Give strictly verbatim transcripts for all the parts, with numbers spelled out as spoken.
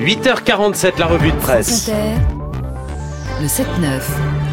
huit heures quarante-sept, la revue de presse. France Inter, le sept neuf.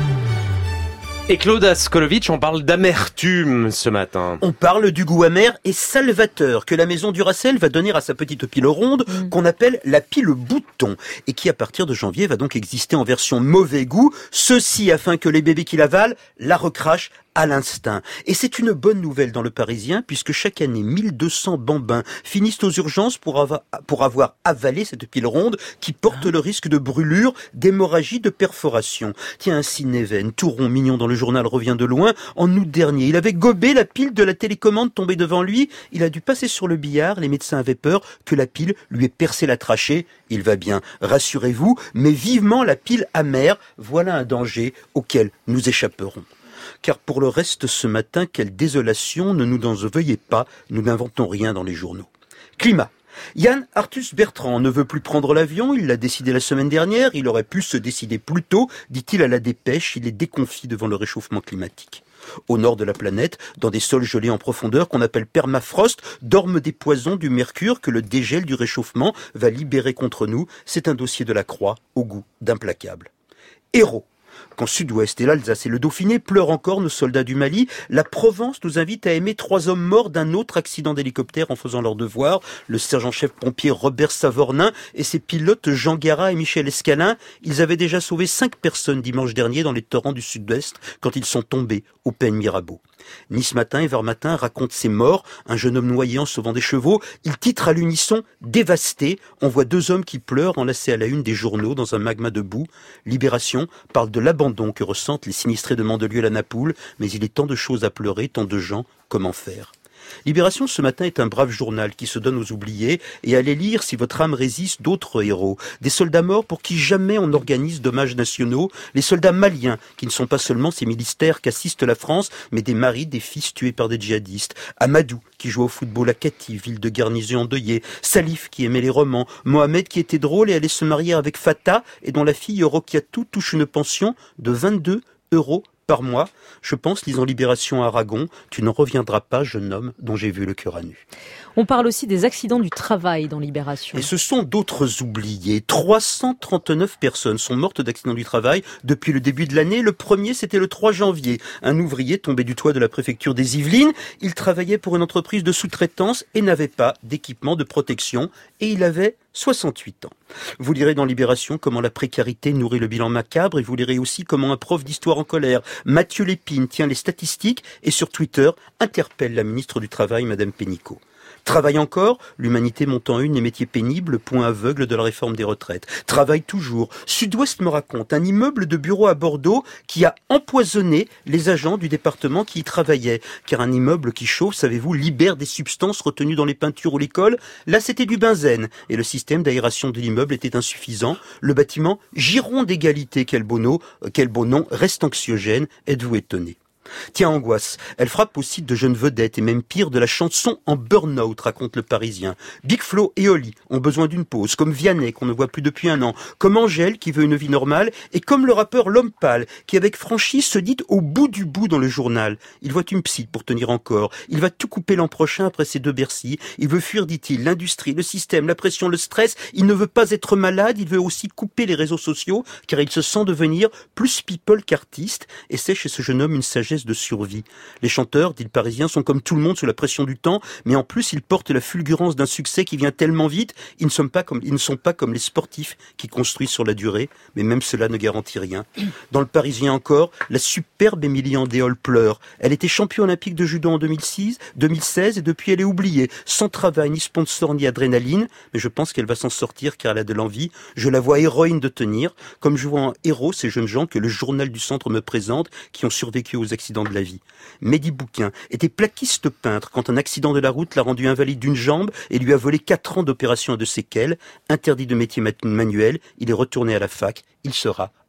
Et Claude Askolovitch, on parle d'amertume ce matin. On parle du goût amer et salvateur que la maison Duracell va donner à sa petite pile ronde mmh. qu'on appelle la pile bouton et qui à partir de janvier va donc exister en version mauvais goût, ceci afin que les bébés qui l'avalent la recrachent à l'instinct. Et c'est une bonne nouvelle dans le Parisien puisque chaque année mille deux cents bambins finissent aux urgences pour avoir, pour avoir avalé cette pile ronde qui porte ah. le risque de brûlure, d'hémorragie, de perforation. Tiens, ainsi Neven, tout rond, mignon dans le journal, revient de loin. En août dernier, il avait gobé la pile de la télécommande tombée devant lui. Il a dû passer sur le billard. Les médecins avaient peur que la pile lui ait percé la trachée. Il va bien, rassurez-vous, mais vivement la pile amère. Voilà un danger auquel nous échapperons. Car pour le reste ce matin, quelle désolation, ne nous en veuillez pas, nous n'inventons rien dans les journaux. Climat. Yann Arthus Bertrand ne veut plus prendre l'avion, il l'a décidé la semaine dernière, il aurait pu se décider plus tôt, dit-il à la Dépêche, il est déconfit devant le réchauffement climatique. Au nord de la planète, dans des sols gelés en profondeur qu'on appelle permafrost, dorment des poisons du mercure que le dégel du réchauffement va libérer contre nous. C'est un dossier de la Croix au goût d'implacable. Héros. Qu'en Sud-Ouest et l'Alsace et le Dauphiné pleurent encore nos soldats du Mali, la Provence nous invite à aimer trois hommes morts d'un autre accident d'hélicoptère en faisant leur devoir, le sergent-chef pompier Robert Savornin et ses pilotes Jean Garat et Michel Escalin. Ils avaient déjà sauvé cinq personnes dimanche dernier dans les torrents du Sud-Ouest quand ils sont tombés au Pen Mirabeau. Nice Matin et Var Matin raconte ses morts, un jeune homme noyé en sauvant des chevaux. Il titre à l'unisson « Dévasté ». On voit deux hommes qui pleurent enlacés à la une des journaux dans un magma de boue. Libération parle de l'abandon que ressentent les sinistrés de Mandelieu-la-Napoule, mais il est tant de choses à pleurer, tant de gens, comment faire ? Libération ce matin est un brave journal qui se donne aux oubliés et allez lire si votre âme résiste d'autres héros. Des soldats morts pour qui jamais on organise d'hommages nationaux, les soldats maliens qui ne sont pas seulement ces militaires qu'assiste la France, mais des maris, des fils tués par des djihadistes. Amadou qui joue au football à Kati, ville de garnison endeuillée. Salif qui aimait les romans. Mohamed qui était drôle et allait se marier avec Fatah et dont la fille Rokiatou touche une pension de vingt-deux euros par mois. Je pense, lisant Libération à Aragon, tu n'en reviendras pas, jeune homme dont j'ai vu le cœur à nu. On parle aussi des accidents du travail dans Libération. Et ce sont d'autres oubliés. trois cent trente-neuf personnes sont mortes d'accidents du travail depuis le début de l'année. Le premier, c'était le trois janvier. Un ouvrier tombé du toit de la préfecture des Yvelines. Il travaillait pour une entreprise de sous-traitance et n'avait pas d'équipement de protection. Et il avait soixante-huit ans. Vous lirez dans Libération comment la précarité nourrit le bilan macabre et vous lirez aussi comment un prof d'histoire en colère, Mathieu Lépine, tient les statistiques et sur Twitter interpelle la ministre du Travail, Madame Pénicaud. Travail encore, l'humanité monte en une les métiers pénibles, point aveugle de la réforme des retraites. Travail toujours. Sud-Ouest me raconte un immeuble de bureau à Bordeaux qui a empoisonné les agents du département qui y travaillaient. Car un immeuble qui chauffe, savez-vous, libère des substances retenues dans les peintures ou les cols. Là, c'était du benzène. Et le système d'aération de l'immeuble était insuffisant. Le bâtiment, giron d'égalité, quel beau nom, quel beau nom, reste anxiogène. Êtes-vous étonné ? Tiens, angoisse, elle frappe aussi de jeunes vedettes et même pire de la chanson en burn-out, raconte le Parisien. Big Flo et Oli ont besoin d'une pause, comme Vianney qu'on ne voit plus depuis un an, comme Angèle qui veut une vie normale et comme le rappeur L'Homme Pâle qui avec franchise se dit au bout du bout dans le journal. Il voit une psy pour tenir encore, il va tout couper l'an prochain après ses deux Bercy, il veut fuir, dit-il, l'industrie, le système, la pression, le stress, il ne veut pas être malade, il veut aussi couper les réseaux sociaux car il se sent devenir plus people qu'artiste et c'est chez ce jeune homme une sagesse de survie. Les chanteurs, dit le Parisien, sont comme tout le monde sous la pression du temps, mais en plus ils portent la fulgurance d'un succès qui vient tellement vite, ils ne sont pas comme, ils ne sont pas comme les sportifs qui construisent sur la durée, mais même cela ne garantit rien. Dans le Parisien encore, la superbe Émilie Andéol pleure. Elle était championne olympique de judo en deux mille six, deux mille seize et depuis elle est oubliée, sans travail, ni sponsor, ni adrénaline, mais je pense qu'elle va s'en sortir car elle a de l'envie. Je la vois héroïne de tenir, comme je vois en héros ces jeunes gens que le journal du centre me présente, qui ont survécu aux accidents de la vie. Mehdi Bouquin était plaquiste peintre quand un accident de la route l'a rendu invalide d'une jambe et lui a volé quatre ans d'opération et de séquelles. Interdit de métier manuel, il est retourné à la fac, il sera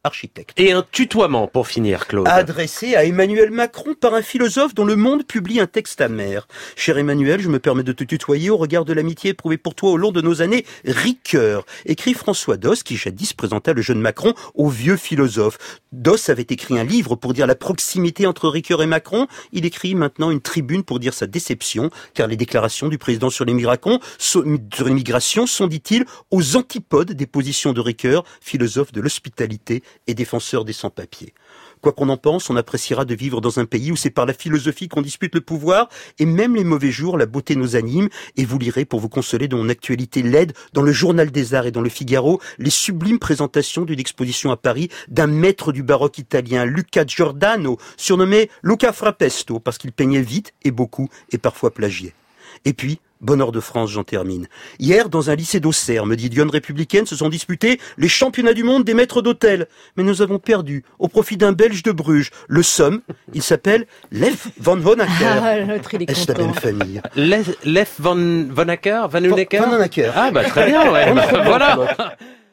architecte. Et un tutoiement pour finir, Claude. Adressé à Emmanuel Macron par un philosophe dont Le Monde publie un texte amer. Cher Emmanuel, je me permets de te tutoyer au regard de l'amitié éprouvée pour toi au long de nos années Ricoeur. Écrit François Doss, qui jadis présenta le jeune Macron au vieux philosophe. Doss avait écrit un livre pour dire la proximité entre Ricoeur et Macron. Il écrit maintenant une tribune pour dire sa déception, car les déclarations du président sur l'immigration sont, sur l'immigration sont, dit-il, aux antipodes des positions de Ricoeur, philosophe de l'hospitalité et défenseur des sans-papiers. Quoi qu'on en pense, on appréciera de vivre dans un pays où c'est par la philosophie qu'on dispute le pouvoir, et même les mauvais jours, la beauté nous anime, et vous lirez pour vous consoler de mon actualité laide dans le Journal des Arts et dans le Figaro, les sublimes présentations d'une exposition à Paris d'un maître du baroque italien, Luca Giordano, surnommé Luca Frappesto, parce qu'il peignait vite et beaucoup, et parfois plagiait. Et puis, Bonheur de France, j'en termine. Hier, dans un lycée d'Auxerre, me dit Lyon Républicaine, se sont disputés les championnats du monde des maîtres d'hôtel. Mais nous avons perdu, au profit d'un Belge de Bruges. Le Somme, il s'appelle Lef van Honacker. Ah, l'autre, il est Est-ce la content. belle famille? Lef Van Van Acker, Van Honecker. Van Honacker. Ah bah très bien, ouais. Voilà.